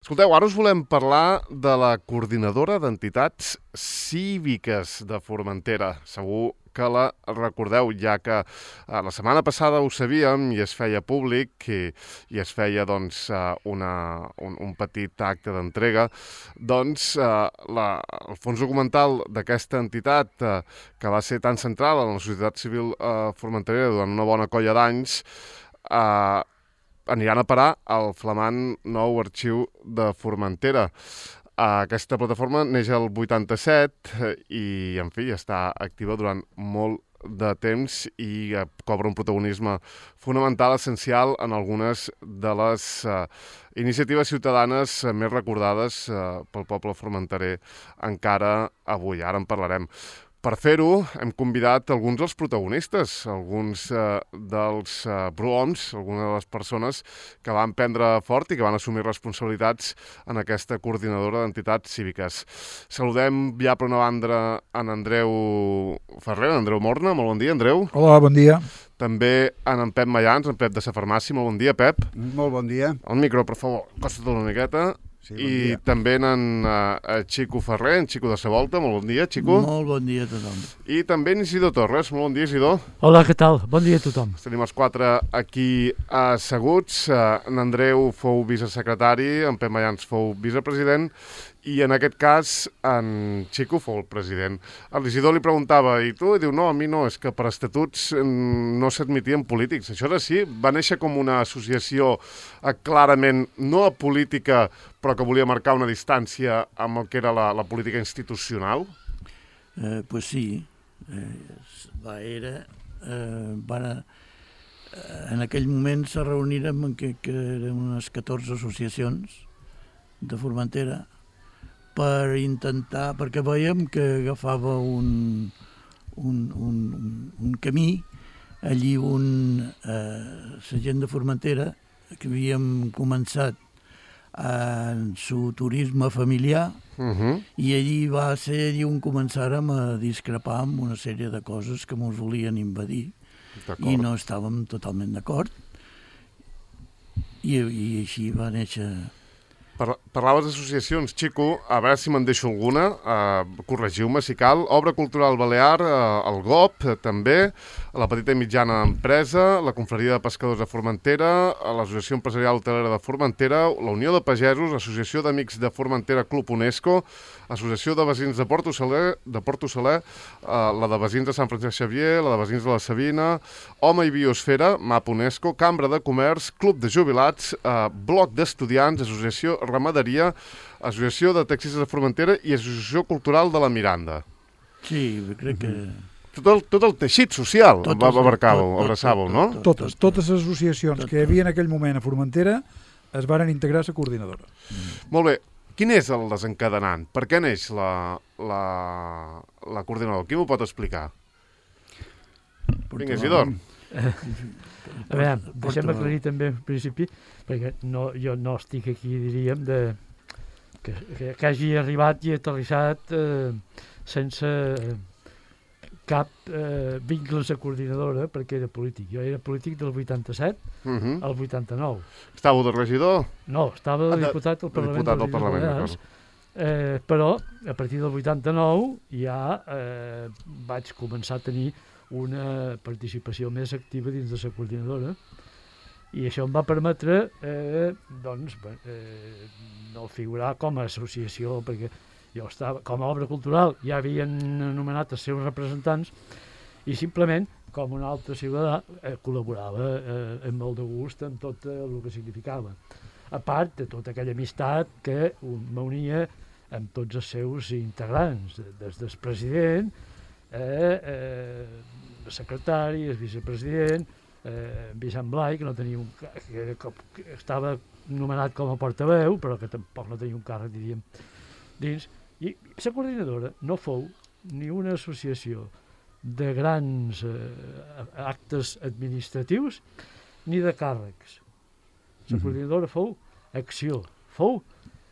Escolteu, ara us volem parlar de la coordinadora d'entitats cíviques de Formentera. Segur que la recordeu, ja que la setmana passada ho sabíem i es feia públic i es feia doncs, un petit acte d'entrega. Doncs el fons documental d'aquesta entitat, que va ser tan central en la societat civil formenterera durant una bona colla d'anys, aniran a parar al flamant nou arxiu de Formentera. Aquesta plataforma neix el 87 i, en fi, està activa durant molt de temps i cobra un protagonisme fonamental, essencial, en algunes de les iniciatives ciutadanes més recordades pel poble formenterer encara avui. Ara en parlarem. Per fer-ho, hem convidat alguns dels protagonistes, alguns dels prohoms, algunes de les persones que van prendre fort i que van assumir responsabilitats en aquesta coordinadora d'entitats cíviques. Saludem ja per una banda en Andreu Ferrer, en Andreu Morna. Molt bon dia, Andreu. Hola, bon dia. També en Pep Mayans, en Pep de Sa Farmàcia. Molt bon dia, Pep. Molt bon dia. El micro, per favor, costa-te'l una miqueta. Sí, bon dia. També en Xico Ferrer, en Xico de Sa Volta. Molt bon dia, Xico. Molt bon dia a tothom. I també en Isidor Torres. Molt bon dia, Isidor. Hola, què tal? Bon dia a tothom. Tenim els quatre aquí asseguts. En Andreu fou vicesecretari, en Pep Mayans fou vicepresident i en aquest cas en Xico fou el president. A l'Isidor li preguntava, i tu? I diu, no, a mi no, és que per estatuts no s'admetien polítics. Això és així? Va néixer com una associació clarament no política, però que volia marcar una distància amb el que era la política institucional? Pues sí. En aquell moment se reunirem que eren unes 14 associacions de Formentera per intentar, perquè veiem que agafava un camí allí on la gent de Formentera, que havíem començat en su turisme familiar, i allí va ser on començàrem a discrepar amb una sèrie de coses que ens volien invadir i no estàvem totalment d'acord, i així va néixer. Parlaves d'associacions, Xico, a veure si me'n deixo alguna, corregiu-me si cal. Obra Cultural Balear, el GOP, també, la Petita i Mitjana Empresa, la Confraria de Pescadors de Formentera, l'Associació Empresarial Hotelera de Formentera, la Unió de Pagesos, l'Associació d'Amics de Formentera Club UNESCO, l'Associació de Veïns de Porto Saler, la de Veïns de Sant Francesc Xavier, la de Veïns de la Sabina, Home i Biosfera, MAP UNESCO, Cambra de Comerç, Club de Jubilats, Bloc d'Estudiants, Associació Ramaderia, Associació de Taxistes de Formentera i Associació Cultural de la Miranda. Sí, crec que... Tot el teixit social abraçàveu, no? Totes les associacions que hi havia en aquell moment a Formentera es varen integrar a la coordinadora. Molt bé. Quin és el desencadenant? Per què neix la coordinadora? Qui m'ho pot explicar? Vinga, Isidor. A veure, deixem aclarir també en principi, perquè jo no estic aquí, diríem, que hagi arribat i aterrissat sense cap vincle a la coordinadora, perquè era polític. Jo era polític del 87 al 89. Estàveu de regidor? No, estava de diputat al Parlament de les Illes Balears, però a partir del 89 ja vaig començar a tenir una participació més activa dins de la coordinadora, i això em va permetre no figurar com a associació, perquè jo estava com a obra cultural, ja havien anomenat els seus representants, i simplement com un altre ciutadà col·laborava amb molt de gust amb tot el que significava, a part de tota aquella amistat que m'unia amb tots els seus integrants, des del president, el secretari, el vicepresident, Vicent Blai, que estava nomenat com a portaveu, però que tampoc no tenia un càrrec, diríem, dins. I la coordinadora no fou ni una associació de grans actes administratius ni de càrrecs. La coordinadora fou acció, fou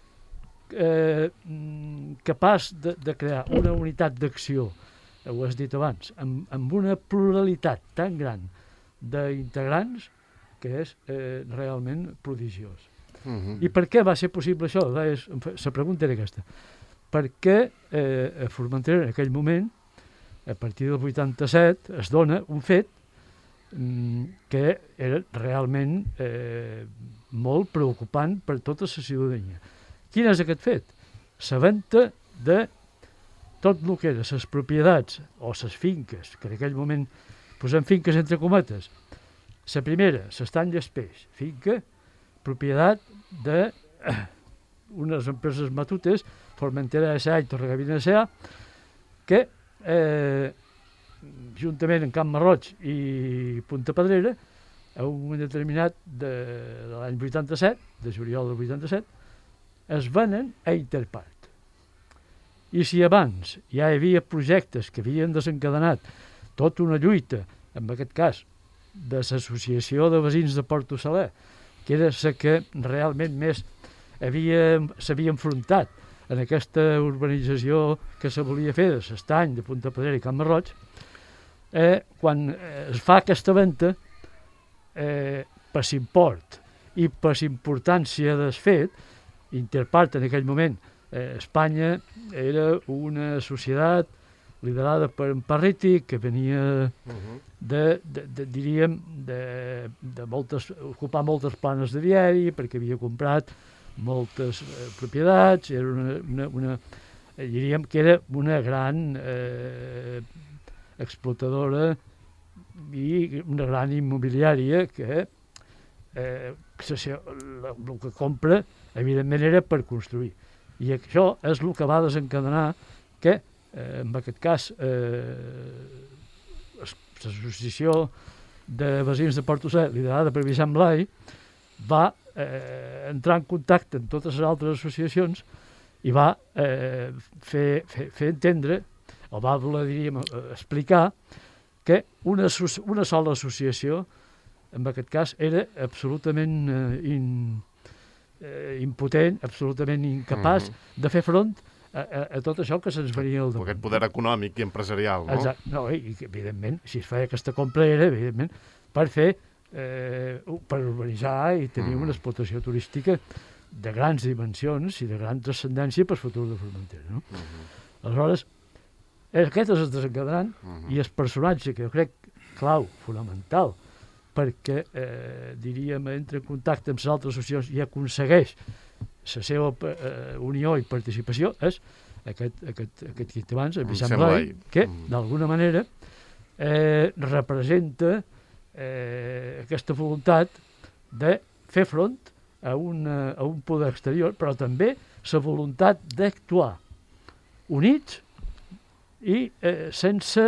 capaç de crear una unitat d'acció, ho has dit abans, amb una pluralitat tan gran d'integrants que és realment prodigiós. I per què va ser possible això? La pregunta era aquesta. Perquè a Formentera en aquell moment, a partir del 87, es dona un fet que era realment molt preocupant per tota la ciutadania. Quin és aquest fet? La venda de tot el que eren les propietats o les finques, que en aquell moment posem finques entre cometes. La primera, l'Estany d'Espeix, finca, propietat d'unes empreses matutes, Formentera S.A. i Torregavina S.A., que juntament amb Camp Marroig i Punta Pedrera, a un moment determinat de l'any 87, de juliol del 87, es venen a Interpart. I si abans ja hi havia projectes que havien desencadenat tota una lluita, en aquest cas, de l'Associació de Veïns de Porto Saler, que era la que realment més s'havia enfrontat en aquesta urbanització que se volia fer de l'Estany, de Punta Pedrera i Camp Marroig, quan es fa aquesta venda, per l'import i per l'importància del fet, Interpart en aquell moment, Espanya era una societat liderada per en Parriti, que venia diríem, ocupar moltes planes de diari, perquè havia comprat moltes propietats, era diríem que era una gran explotadora i una gran immobiliària que el que compra, evidentment, era per construir. I això és el que va desencadenar que, en aquest cas, l'associació de veïns de Porto Saler, liderada per Vicent Blai, va entrar en contacte amb totes les altres associacions i va fer entendre, o va voler, diríem, explicar que una sola associació, en aquest cas, era absolutament impotent, absolutament incapaç de fer front a tot això que se'ns venia al damunt. Aquest poder econòmic i empresarial, no? Exacte. No, i evidentment, si es feia aquesta compra era, evidentment, per fer, per urbanitzar i tenir una explotació turística de grans dimensions i de gran transcendència per al futur de Formentera, no? Aleshores, aquest és el desencadenant i el personatge que jo crec clau, fonamental, perquè, diríem, entra en contacte amb les altres associacions i aconsegueix la seva unió i participació, és aquest que he dit abans, el Vicent Blai, que, d'alguna manera, representa aquesta voluntat de fer front a un poder exterior, però també la voluntat d'actuar units i sense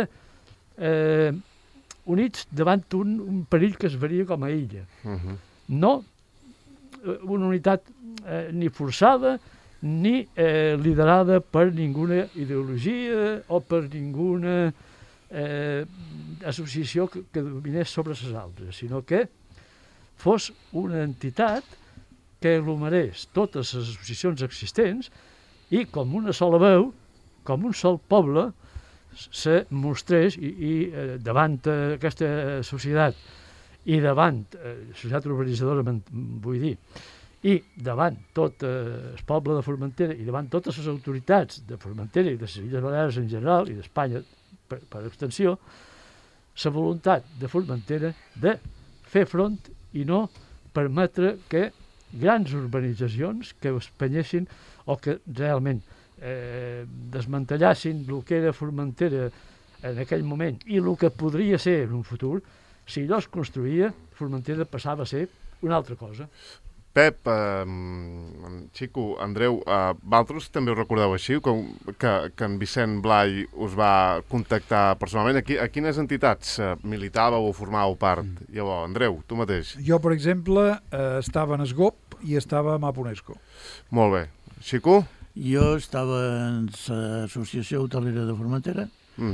units davant un perill que es veria com a illa. No una unitat ni forçada ni liderada per ninguna ideologia o per ninguna associació que dominés sobre les altres, sinó que fos una entitat que aglomerés totes les associacions existents i com una sola veu, com un sol poble, se mostrés i davant aquesta societat i davant societat urbanitzadora, vull dir, i davant tot el poble de Formentera i davant totes les autoritats de Formentera i de les Illes Balears en general i d'Espanya per extensió, la voluntat de Formentera de fer front i no permetre que grans urbanitzacions que espanyessin o que realment desmantellassin el que era Formentera en aquell moment i el que podria ser en un futur, si allò es construïa, Formentera passava a ser una altra cosa. Pep, Xico, Andreu, vosaltres també ho recordeu així, que en Vicent Blai us va contactar personalment? A quines entitats militàveu o formàveu part? Llavors, Andreu, tu mateix. Jo, per exemple, estava en Esgop i estava a Maponesco. Molt bé. Xico? Jo estava en l'Associació Hotelera de Formentera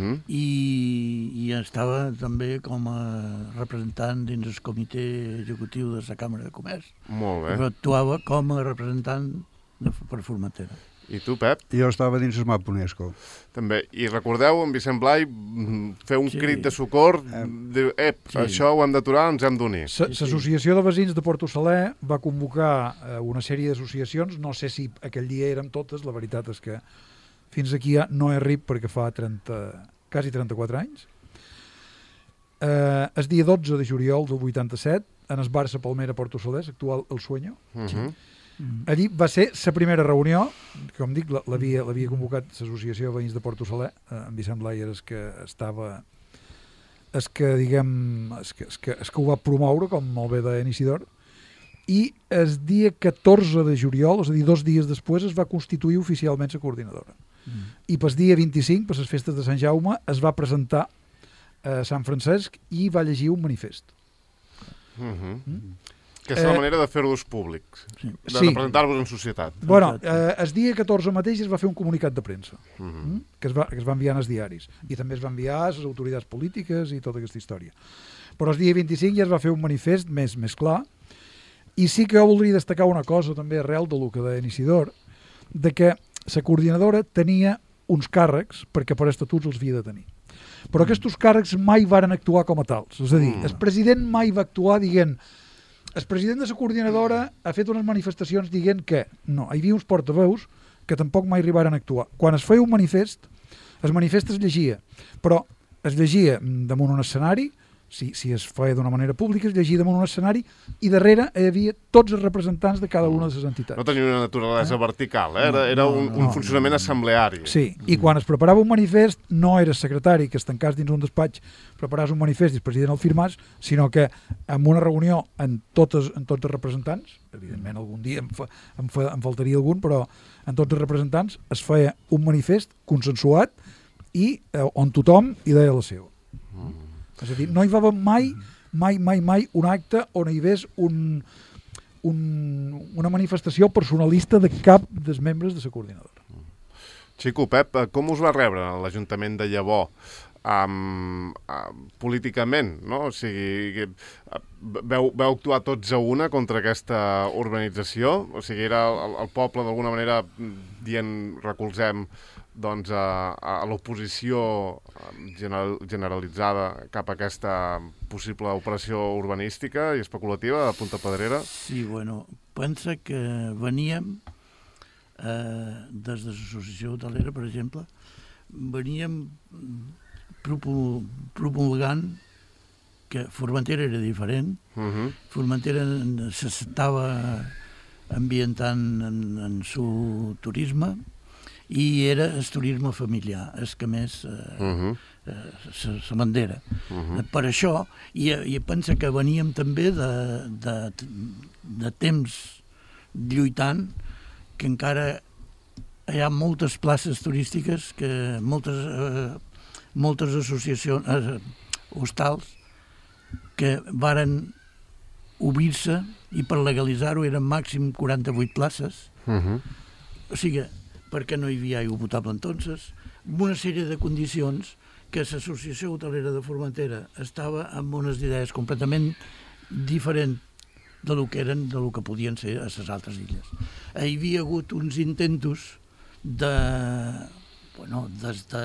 i estava també com a representant dins el comitè executiu de la Càmera de Comerç. Molt bé. Però actuava com a representant per Formentera. I tu, Pep? Jo estava dins el MAP UNESCO. També. I recordeu, en Vicent Blai fer un crit de socor, diu, això ho hem d'aturar, ens hem d'unir. L'Associació de Veïns de Porto Saler va convocar una sèrie d'associacions, no sé si aquell dia érem totes, la veritat és que fins aquí ja no he arribat perquè fa quasi 34 anys. El dia 12 de juliol del 87, en el bar Sa Palmera Porto Saler, actual El Sueño. Allí va ser la primera reunió, com dic, l'havia convocat l'Associació de Veïns de Porto Saler, en Vicent Blai era el que estava, el que ho va promoure, com molt bé deia Isidor, i el dia 14 de juliol, és a dir, 2 dies després, es va constituir oficialment la coordinadora. I pel dia 25, per les festes de Sant Jaume, es va presentar a Sant Francesc i va llegir un manifest. Que és la manera de fer-los públics, de presentar-vos en societat. Bueno, el dia 14 mateix es va fer un comunicat de premsa, que es va enviar als diaris, i també es va enviar a les autoritats polítiques i tota aquesta història. Però el dia 25 ja es va fer un manifest més clar, i sí que jo voldria destacar una cosa també arrel del que deia Isidor, de que la coordinadora tenia uns càrrecs perquè per estatuts els havia de tenir. Però aquests càrrecs mai varen actuar com a tals. És a dir, el president mai va actuar dient el president de la coordinadora ha fet unes manifestacions dient que no, hi havia uns portaveus que tampoc mai arribaren a actuar. Quan es feia un manifest, el manifest es llegia, però es llegia damunt un escenari, si es feia d'una manera pública, es llegia damunt un escenari i darrere hi havia tots els representants de cada una de les entitats. No tenia una naturalesa vertical, era un funcionament assembleari. Sí, i quan es preparava un manifest no era el secretari que es tancàs dins un despatx, preparàs un manifest i el president el firmàs, sinó que en una reunió amb tots els representants, evidentment algun dia em faltaria algun, però en tots els representants es feia un manifest consensuat i on tothom hi deia la seva. És a dir, no hi va haver mai un acte on hi hagués una manifestació personalista de cap dels membres de la coordinadora. Xico, Pep, com us va rebre l'Ajuntament de Llavor políticament? No? O sigui, veu actuar tots a una contra aquesta urbanització? O sigui, era el poble d'alguna manera dient recolzem doncs, a l'oposició generalitzada cap a aquesta possible operació urbanística i especulativa de Punta Pedrera? Sí, bueno, pensa que veníem des de l'Associació Hotelera, per exemple, veníem promulgant que Formentera era diferent, Formentera s'estava ambientant en su turisme, i era el turisme familiar, el que més la bandera. Per això, i pensa que veníem també de temps lluitant, que encara hi ha moltes places turístiques, que moltes associacions, hostals, que varen obrir-se i per legalitzar-ho eren màxim 48 places. O sigui, perquè no hi havia aigua potable entonces, amb una sèrie de condicions que l'Associació Hotelera de Formentera estava amb unes idees completament diferents del que podien ser a les altres illes. Hi havia hagut uns intentos des de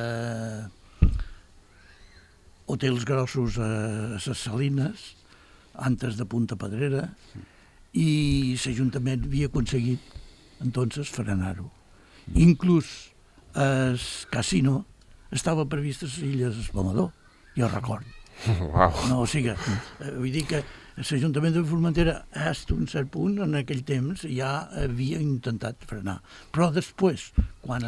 hotels grossos a les Salines, antes de Punta Pedrera, i l'Ajuntament havia aconseguit entonces frenar-ho. Inclús el casino estava previst a les Illes Espumador, jo record. No, o sigui, vull dir que l'Ajuntament de Formentera, fins a un cert punt, en aquell temps, ja havia intentat frenar. Però després, quan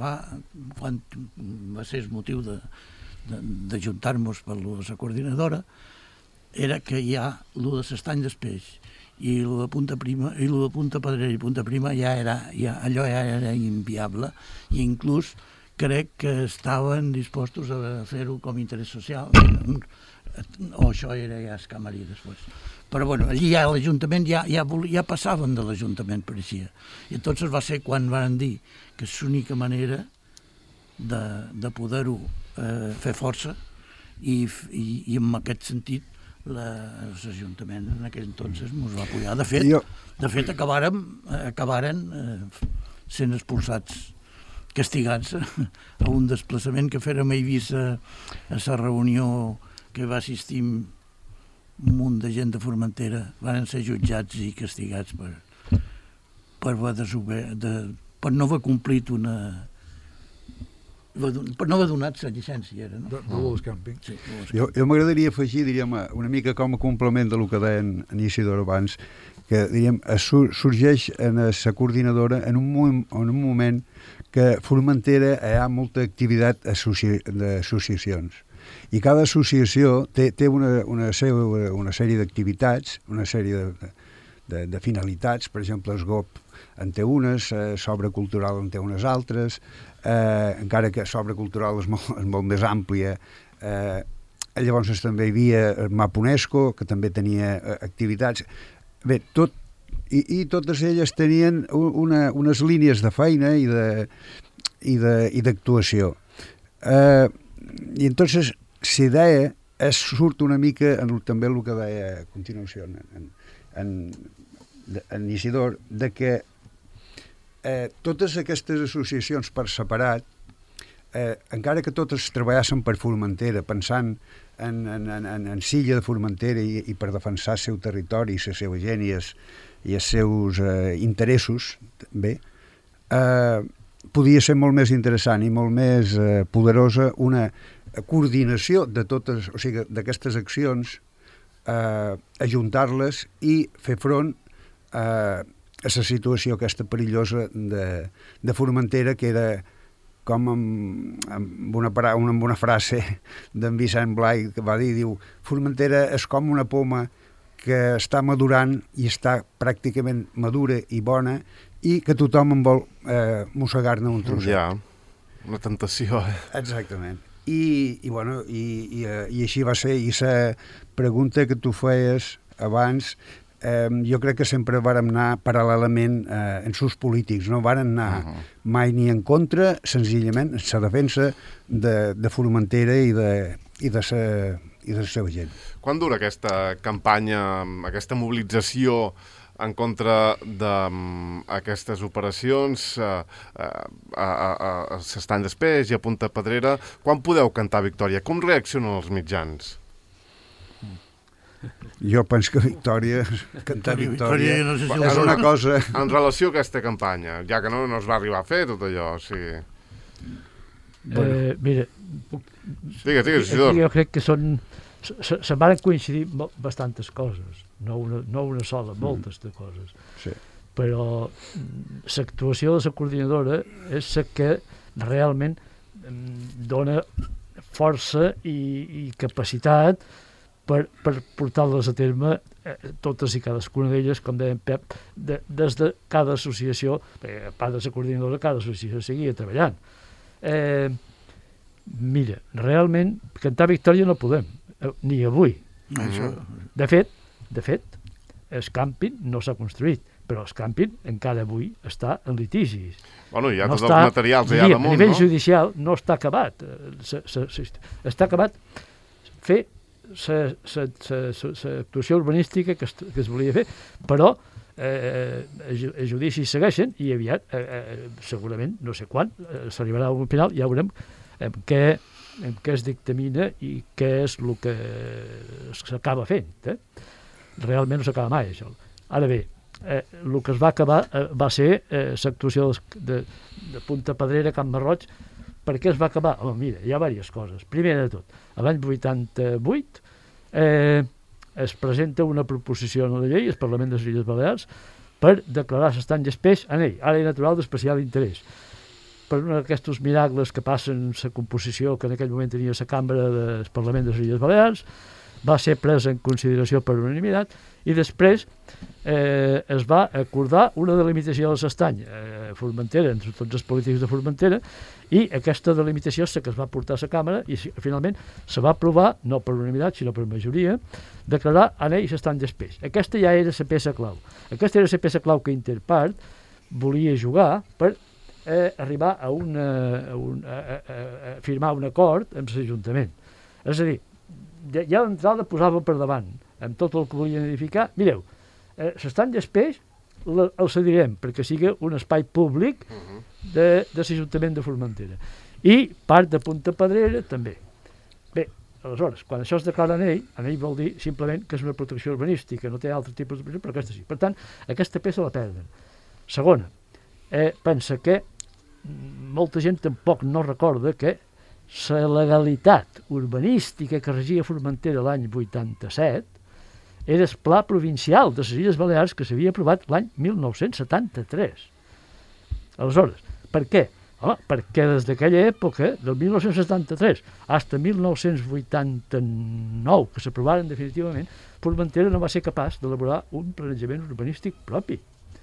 va ser el motiu d'ajuntar-nos per la coordinadora, era que ja el de l'Estany del Peix i el de Punta Prima, i el de Punta Pedrera i Punta Prima allò ja era inviable, i inclús crec que estaven dispostos a fer-ho com a interès social, o això era ja escamarí després. Però bueno, allí ja l'Ajuntament ja passaven de l'Ajuntament, pareixia. I entonces va ser quan van dir que és l'única manera de poder-ho fer força, i en aquest sentit l'Ajuntament en aquell entonces ens va apoyar. De fet acabaren sent expulsats, castigats a un desplaçament que fèrem a Eivissa a la reunió que va assistir un munt de gent de Formentera. Van ser jutjats i castigats per no haver complit per no haver donat la llicència. Era, no? Dels càmpings. Sí, Jo m'agradaria afegir, diríem, una mica com a complement de lo que deien en Isidor abans, que diríem, sorgeix en la coordinadora en un moment que Formentera hi ha molta activitat d'associacions. I cada associació té una sèrie d'activitats, una sèrie de finalitats. Per exemple, el GOP en té unes, l'obra cultural en té unes altres, encara que l'obra cultural és molt més àmplia. Llavors també hi havia el MAP UNESCO, que també tenia activitats. Bé, i totes elles tenien unes línies de feina i d'actuació. I entonces l'idea surt una mica també el que deia a continuació en Isidor, de que totes aquestes associacions per separat, encara que totes treballassen per Formentera, pensant en Silla de Formentera i per defensar el seu territori, la seva gent i els seus interessos, bé, podia ser molt més interessant i molt més poderosa una coordinació de totes, o sigui, d'aquestes accions, ajuntar-les i fer front a la situació aquesta perillosa de Formentera, que era com amb una frase d'en Vicent Blai, que va dir, diu, Formentera és com una poma que està madurant i està pràcticament madura i bona i que tothom en vol mossegar-ne un trosset. Ja, una tentació. Exactament. I així va ser. I la pregunta que tu feies abans, jo crec que sempre vàrem anar paral·lelament en sus polítics, no vàrem anar mai ni en contra, senzillament en la defensa de Formentera i de la seva gent. Quan dura aquesta campanya, aquesta mobilització en contra d'aquestes operacions a s'Estany d'Espés i a Punta Pedrera? Quan podeu cantar victòria? Com reaccionen els mitjans? Jo penso que cantar victòria no sé si és una cosa... En relació a aquesta campanya, ja que no es va arribar a fer tot allò, o sigui... Mira, Digues, Isidor. jo crec que se van coincidir bastantes coses, no una sola, moltes de coses. Sí. Però l'actuació de la coordinadora és la que realment dona força i capacitat per portar-les a terme totes i cadascuna d'elles, com deia en Pep, des de cada associació, a part de la coordinadora, cada associació seguia treballant. Mira, realment, cantar victòria no podem, ni avui. De fet, el càmping no s'ha construït, però el càmping encara avui està en litigis. Bueno, hi ha tots els materials allà damunt, no? A nivell judicial no està acabat. Està acabat fer l'actuació urbanística que es volia fer, però els judicis segueixen i aviat, segurament, no sé quan, s'arribarà a un final, ja veurem què es dictamina i què és el que s'acaba fent. Realment no s'acaba mai, això. Ara bé, el que es va acabar va ser l'actuació de Punta Pedrera, Camp Marroig. Per què es va acabar? Home, mira, hi ha diverses coses. Primer de tot, l'any 88 es presenta una proposició de llei al Parlament de les Illes Balears per declarar l'Estany d'Espés àrea natural d'especial interès. Per un d'aquests miracles que passen la composició que en aquell moment tenia la cambra del Parlament de les Illes Balears, va ser presa en consideració per unanimitat i després es va acordar una delimitació de l'estany a Formentera, entre tots els polítics de Formentera, i aquesta delimitació és la que es va portar a la càmera i finalment se va aprovar, no per unanimitat sinó per majoria, declarar anell l'estany d'Espés. Aquesta ja era la peça clau. Aquesta era la peça clau que Interpart volia jugar per arribar a firmar un acord amb l'Ajuntament. És a dir, ja d'entrada posava per davant amb tot el que volien edificar. Mireu, l'estany d'Espés el cedirem perquè sigui un espai públic de l'Ajuntament de Formentera. I part de Punta Pedrera també. Bé, aleshores, quan això es declara anell vol dir simplement que és una protecció urbanística, no té altre tipus de protecció, però aquesta sí. Per tant, aquesta peça la perden. Segona, pensa que molta gent tampoc no recorda que la legalitat urbanística que regia Formentera l'any 87 era el Pla Provincial de les Illes Balears que s'havia aprovat l'any 1973. Aleshores, per què? Home, perquè des d'aquella època, del 1973 fins a 1989, que s'aprovaren definitivament, Formentera no va ser capaç d'elaborar un planejament urbanístic propi.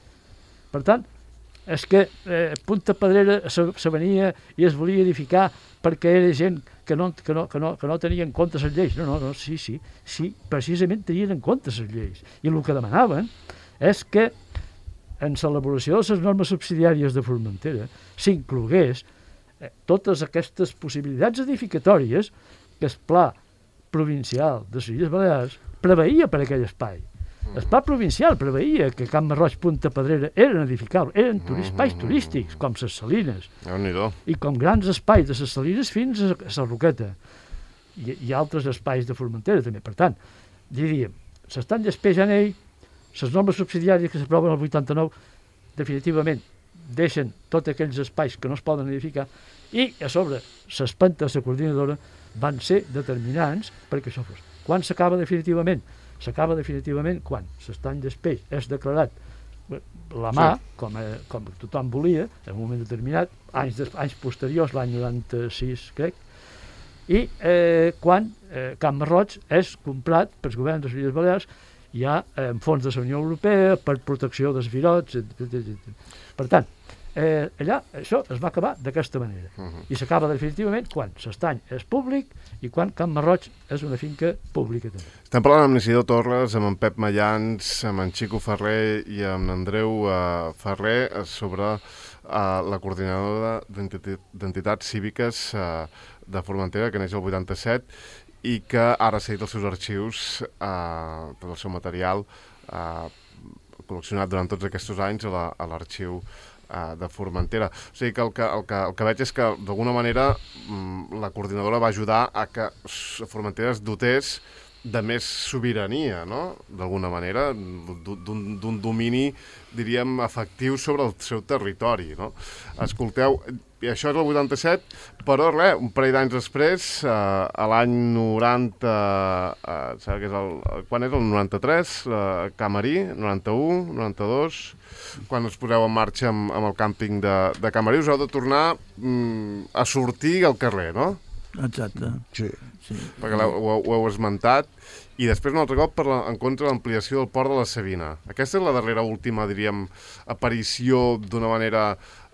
Per tant, és que Punta Pedrera se venia i es volia edificar perquè era gent que no tenia en compte les lleis. No, sí, precisament tenien en compte les lleis. I el que demanaven és que en l'elaboració de les normes subsidiàries de Formentera s'inclogués totes aquestes possibilitats edificatòries que el Pla Provincial de les Illes Balears preveia per aquell espai. El Pla Provincial preveia que Can Marroig, Punta Pedrera eren edificables, eren espais turístics, com les Salines, i com grans espais de les Salines fins a la Roqueta, i altres espais de Formentera també. Per tant, diríem, s'estan despejant les normes subsidiàries que s'aproven el 89 definitivament deixen tots aquells espais que no es poden edificar i a sobre les pentes de coordinadora van ser determinants perquè això fos. Quan s'acaba definitivament? S'acaba definitivament quan l'estany d'espeix és declarat la mà, com tothom volia, en un moment determinat, anys posteriors, l'any 96, crec, i quan Can Marroig és comprat pels governs de les Illes Balears ja en fons de la Unió Europea per protecció dels virots, per tant, allà això es va acabar d'aquesta manera i s'acaba definitivament quan l'estany és públic i quan Can Marroig és una finca pública també. Estem parlant amb Isidor Torres, amb en Pep Mallans, amb en Xico Ferrer i amb Andreu Ferrer sobre la coordinadora d'entitats cíviques de Formentera que neix el 87 i que ara ha cedit els seus arxius, tot el seu material col·leccionat durant tots aquests anys a l'arxiu de Formentera. O sigui que el que veig és que d'alguna manera la coordinadora va ajudar a que Formentera es dotés de més sobirania, no? D'alguna manera, d'un domini, diríem, efectiu sobre el seu territori, no? Escolteu, i això és el 87, però res, un parell d'anys després, a l'any 90, saps que és quan és el 93, Camarí, 91, 92, quan us poseu en marxa amb el càmping de Camarí, us heu de tornar a sortir al carrer, no? Exacte. Sí. Perquè ho heu esmentat. I després un altre cop en contra de l'ampliació del port de la Sabina. Aquesta és la darrera última, diríem, aparició d'una manera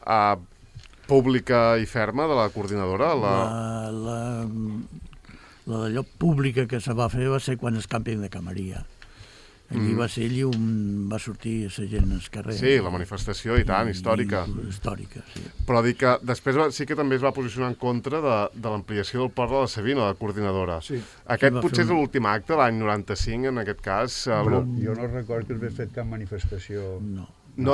pública i ferma de la coordinadora? La d'allò pública que se va fer va ser quan el càmping de Camaria. Allí va ser allí on va sortir la gent al carrer. Sí, la manifestació i tant, històrica. Històrica, sí. Però dic que després sí que també es va posicionar en contra de l'ampliació del port de la Sabina, la coordinadora. Sí. Aquest potser és l'últim acte, l'any 95, en aquest cas. Però jo no recordo que hagués fet cap manifestació. No.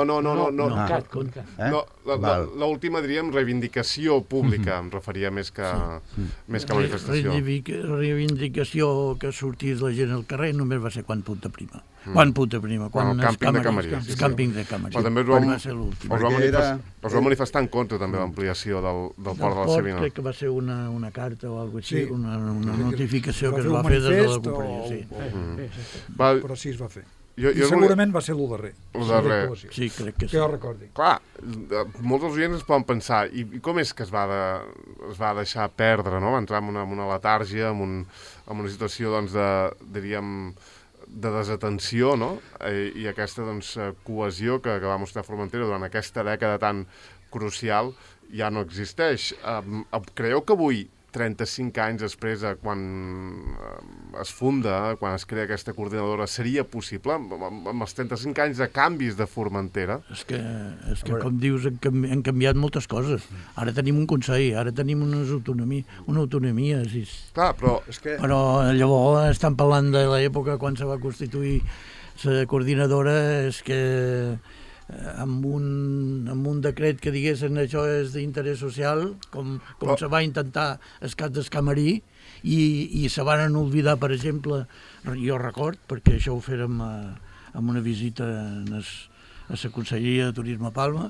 L'última, diríem, reivindicació pública, em referia més que manifestació. Reivindicació que sortís la gent al carrer només va ser quan Punta Prima. Quan el càmping de Camarí. El càmping de Camarí. Però també us vau manifestar en contra també de l'ampliació del port de la Sabina. Crec que va ser una carta o alguna cosa així, una notificació que es va fer des de la companyia. Però sí es va fer. I segurament va ser el darrer. El darrer. Sí, crec que sí. Que jo recordi. Clar, molts dels oients es poden pensar, i com és que es va deixar perdre, no? Va entrar en una letàrgia, en una situació, doncs, diríem, de desatenció, no? I aquesta, doncs, cohesió que va mostrar Formentera durant aquesta dècada tan crucial ja no existeix. Creieu que avui, 35 anys després, quan es funda, quan es crea aquesta coordinadora, seria possible, amb els 35 anys de canvis de Formentera? És que com dius, han canviat moltes coses. Ara tenim un consell, ara tenim una autonomia. Sí. Clar, però... Però llavors estan parlant de l'època quan se va constituir la coordinadora, és que amb un decret que diguessin això és d'interès social, com se va intentar el cas d'Escamarí, i se van oblidar, per exemple, jo record, perquè això ho fèrem amb una visita a la Conselleria de Turisme a Palma,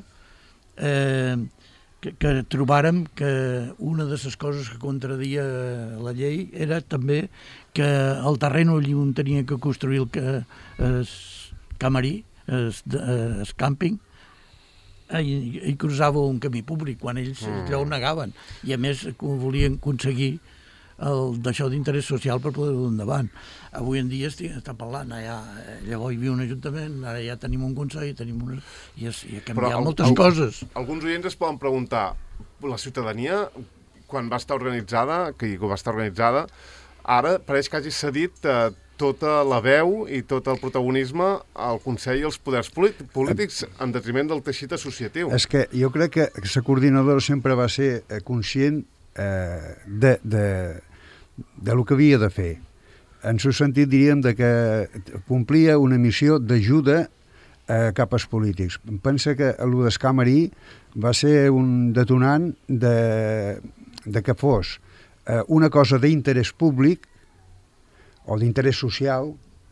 que trobàrem que una de les coses que contradia la llei era també que el terreny on tenia que construir el camarí, el càmping, hi cruzava un camí públic quan ells allò ho negaven, i a més volien aconseguir d'això d'interès social per poder-ho endavant. Avui en dia està parlant, llavors hi havia un ajuntament, ara ja tenim un consell, i ha canviat moltes coses. Alguns oients es poden preguntar, la ciutadania, quan va estar organitzada, ara pareix que hagi cedit tota la veu i tot el protagonisme al Consell i als poders polítics en detriment del teixit associatiu. És que jo crec que la coordinadora sempre va ser conscient de lo que havia de fer. En el sentit, diríem, de que complia una missió d'ajuda cap als polítics. Pensa que el d'Escamarí va ser un detonant de que fos una cosa d'interès públic o d'interès social,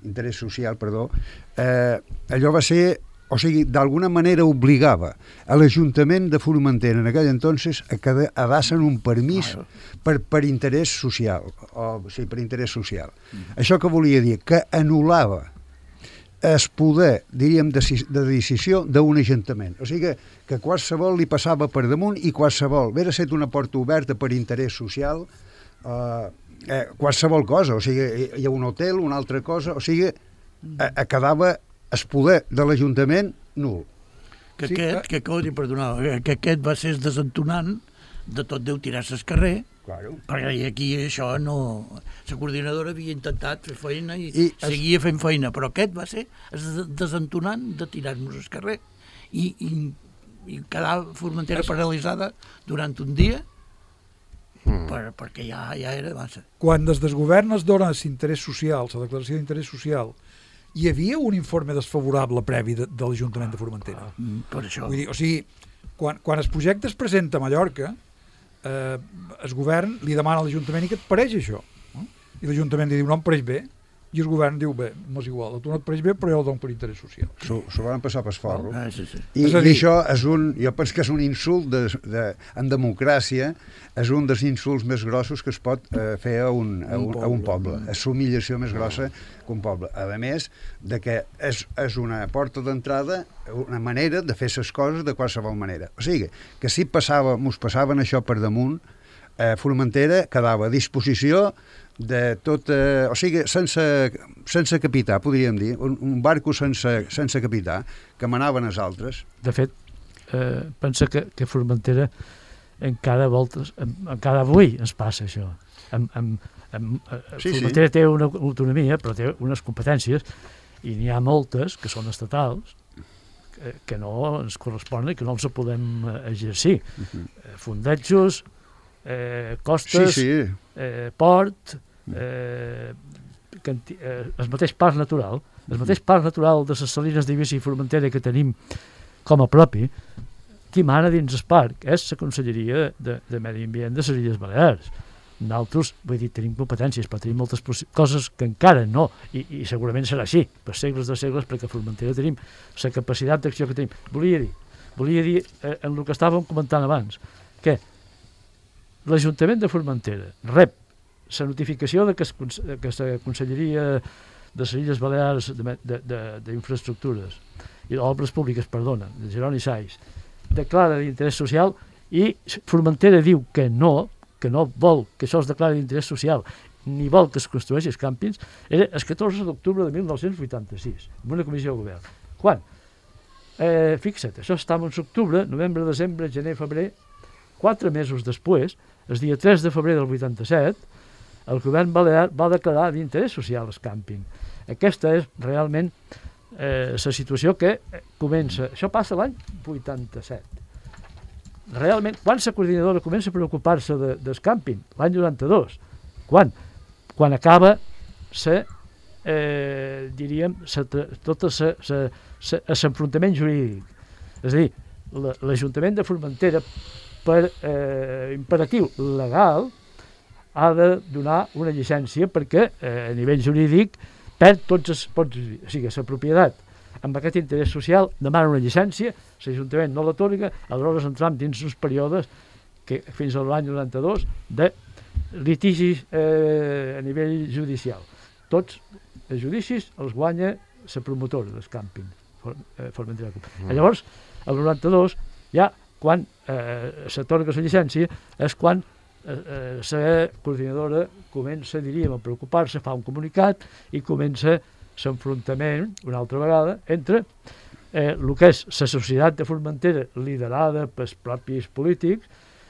allò va ser, o sigui, d'alguna manera obligava a l'Ajuntament de Formentera en aquell entonces a dar-se'n un permís per interès social, per interès social. Això que volia dir? Que anul·lava el poder, diríem, de decisió d'un ajuntament. O sigui que qualsevol li passava per damunt i qualsevol, vera set una porta oberta per interès social, qualsevol cosa, o sigui, hi ha un hotel, una altra cosa, o sigui, quedava el poder de l'Ajuntament nul. Que aquest va ser el desentonant de tot deu tirar-se al carrer, claro. Perquè aquí això no... La coordinadora havia intentat fer feina i seguia fent feina, però aquest va ser el desentonant de tirar-nos al carrer i quedar Formentera paralitzada durant un dia perquè ja era massa. Quan des del govern es dona l'interès social, la declaració d'interès social, hi havia un informe desfavorable previ de l'Ajuntament de Formentera. Per això. Vull dir, o sigui, quan el projecte es presenta a Mallorca, el govern li demana a l'Ajuntament i què et pareix això? I l'Ajuntament li diu, no em pareix bé, i el govern diu, bé, m'és igual, a tu no et pareix bé, però jo el dono per interès social. S'ho van passar pel forro. Sí. I això és jo penso que és un insult en democràcia, és un dels insults més grossos que es pot fer a un poble. És l'humiliació més grossa que un poble. A més, de que és una porta d'entrada, una manera de fer les coses de qualsevol manera. O sigui, que si mos passaven això per damunt, Formentera quedava a disposició de tot, o sigui, sense capità, podríem dir, un barco sense capità, que manaven els altres. De fet, pensa que Formentera encara avui ens passa això. Formentera té una autonomia, però té unes competències, i n'hi ha moltes que són estatals, que no ens corresponen i que no els podem exercir. Fondejos, costes, port, el mateix parc natural de les salines d'Eivissa i Formentera que tenim com a propi, qui mana dins el parc és la Conselleria de Medi Ambient de les Illes Balears. Nosaltres, vull dir, tenim competències, però tenim moltes coses que encara no, i segurament serà així, per segles de segles, perquè a Formentera tenim la capacitat d'acció que tenim. Volia dir en el que estàvem comentant abans, que l'Ajuntament de Formentera rep la notificació que la Conselleria de les Illes Balears d'Infraestructures i d'Obres Públiques, de Jeroni Sais, declara d'interès social, i Formentera diu que no vol que això es declari d'interès social ni vol que es construeixi els càmpings, era el 14 d'octubre de 1986, en una comissió de govern. Quan? Fixa't, això estava en octubre, novembre, desembre, gener, febrer, 4 mesos després, el dia 3 de febrer del 87, el govern balear va declarar d'interès social el càmping. Aquesta és realment la situació que comença. Això passa l'any 87. Realment, quan la coordinadora comença a preocupar-se del càmping? L'any 92. Quan? Quan acaba diríem, tot l'enfrontament jurídic. És a dir, l'Ajuntament de Formentera, per imperatiu legal, ha de donar una llicència perquè a nivell jurídic perd tots els pots, o sigui, la propietat amb aquest interès social demana una llicència, l'Ajuntament no l'atorga, aleshores entrem dins uns períodes que fins a l'any 92 de litigis a nivell judicial. Tots els judicis els guanya la promotora del càmping Formentera. Llavors, el 92, ja quan s'atorga la llicència, és quan la coordinadora comença, diríem, a preocupar-se, fa un comunicat i comença l'enfrontament, una altra vegada, entre el que és la societat de Formentera liderada pels propis polítics,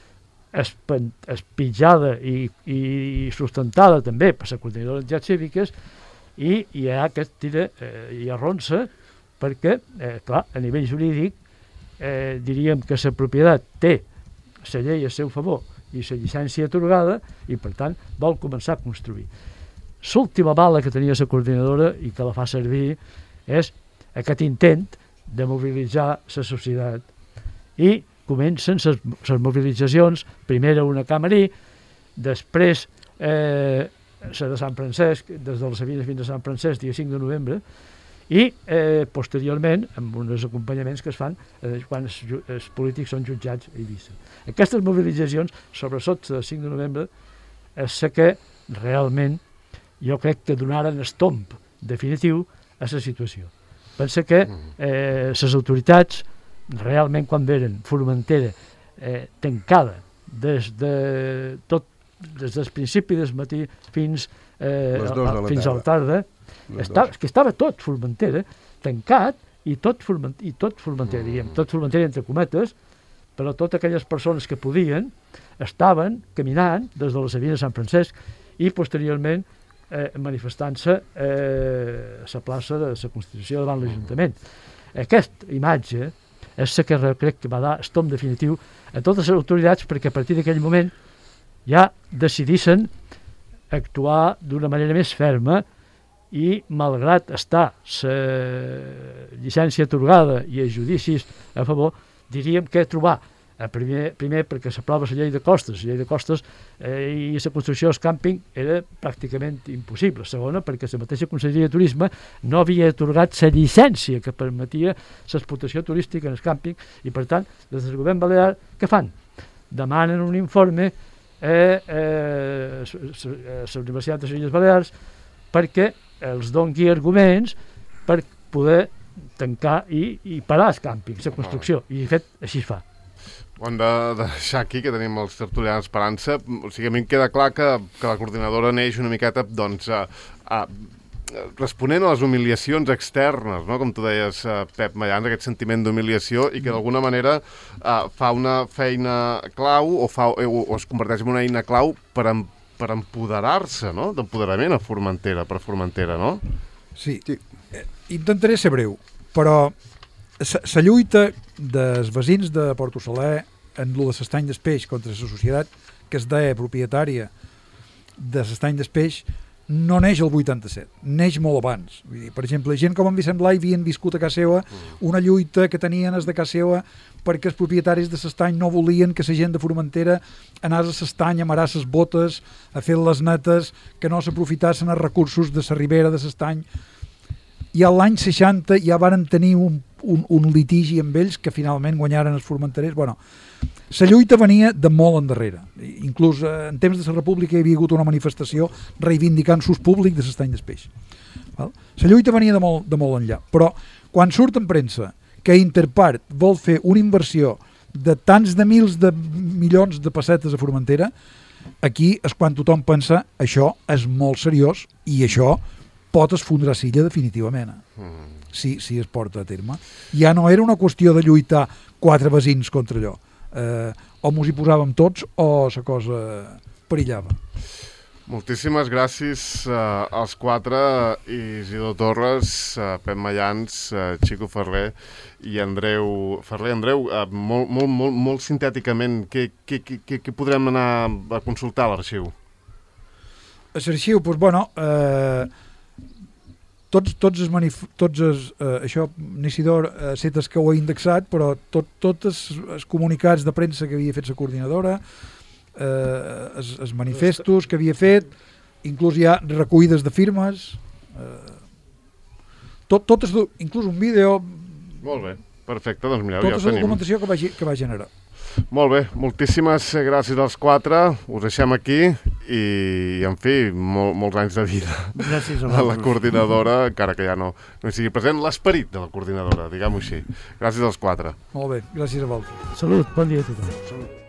espitjada i sustentada també per la coordinadora d'entitats cíviques, i hi ha aquest tira i arronsa perquè, clar, a nivell jurídic diríem que la propietat té la llei a seu favor i la llicència atorgada i, per tant, vol començar a construir. L'última bala que tenia la coordinadora i que la fa servir és aquest intent de mobilitzar la societat. I comencen les mobilitzacions, primer una Camarí, després la de Sant Francesc, des de la Sabina fins a Sant Francesc, dia 5 de novembre, i posteriorment amb uns acompanyaments que es fan quan els polítics són jutjats a Eivissa. Aquestes mobilitzacions, sobretot el 5 de novembre, és la que realment jo crec que donaren el tomb definitiu a la situació. Pensa que les autoritats realment quan veren Formentera tancada des del principi del matí fins a la tarda, que estava tot Formentera tancat i tot Formentera, diguem, tot Formentera entre cometes, però totes aquelles persones que podien estaven caminant des de la Sabina de Sant Francesc i posteriorment manifestant-se a la plaça de la Constitució davant l'Ajuntament. Aquesta imatge és la que crec que va dar el tomb definitiu a totes les autoritats, perquè a partir d'aquell moment ja decidissin actuar d'una manera més ferma i, malgrat estar la llicència atorgada i els judicis a favor, diríem que trobar primer perquè s'aprova la llei de costes, i la construcció del càmping era pràcticament impossible. Segona, perquè la mateixa Conselleria de Turisme no havia atorgat la llicència que permetia l'explotació turística en el càmping i, per tant, des del govern balear, què fan? Demanen un informe a la Universitat de les Illes Balears perquè els doni arguments per poder tancar i parar el càmping, la construcció, i de fet així es fa. Ho hem de deixar aquí, que tenim els tertulians esperant-se. O sigui, a mi em queda clar que la coordinadora neix una miqueta, doncs, responent a les humiliacions externes, no? Com tu deies, Pep Mayans, aquest sentiment d'humiliació, i que d'alguna manera fa una feina clau o es converteix en una eina clau per empoderar-se, no? D'empoderament per Formentera, no? Sí. Intentaré ser breu, però la lluita dels veïns de Portosaler en lo de l'estany d'Espeix contra la societat que es deia propietària de l'estany d'Espeix no neix el 87, neix molt abans. Vull dir, per exemple, gent com en Vicent Blai havien viscut a casa seva una lluita que tenien els de casa seva perquè els propietaris de l'estany no volien que la gent de Formentera anés a l'estany a marar les botes, a fer les netes, que no s'aprofitassin els recursos de la ribera de l'estany. I a l'any 60 ja varen tenir un litigi amb ells que finalment guanyaren els formenterers. Bueno, la lluita venia de molt endarrere. Inclús en temps de la República hi havia hagut una manifestació reivindicant l'ús públic de l'estany d'Espeix. La lluita venia de molt enllà. Però quan surt en premsa que Interpart vol fer una inversió de tants de mils de milions de pessetes a Formentera, aquí és quan tothom pensa això és molt seriós i això pot esfondrar Silla definitivament, si es porta a terme. Ja no era una qüestió de lluitar 4 veïns contra allò. O mos hi posàvem tots o la cosa perillava. Moltíssimes gràcies als 4, Isidor Torres, Pep Mayans, Xico Ferrer i Andreu Ferrer. Andreu, molt sintèticament, què podrem anar a consultar a l'arxiu? A l'arxiu, doncs, bueno, això Neixidor setes que ho ha indexat, però tots els comunicats de premsa que havia fet la coordinadora, els manifestos que havia fet, inclús hi ha recollides de firmes, inclús un vídeo. Molt bé, perfecte, doncs mireu, tota ja ho la tenim. documentació que va generar. Molt bé, moltíssimes gràcies als 4, us deixem aquí i, en fi, molts anys de vida Gràcies a la vosaltres. coordinadora, encara que ja no hi sigui present, l'esperit de la coordinadora, diguem-ho així. Gràcies als 4. Molt bé, gràcies a vosaltres. Salut, bon dia a tothom. Salut.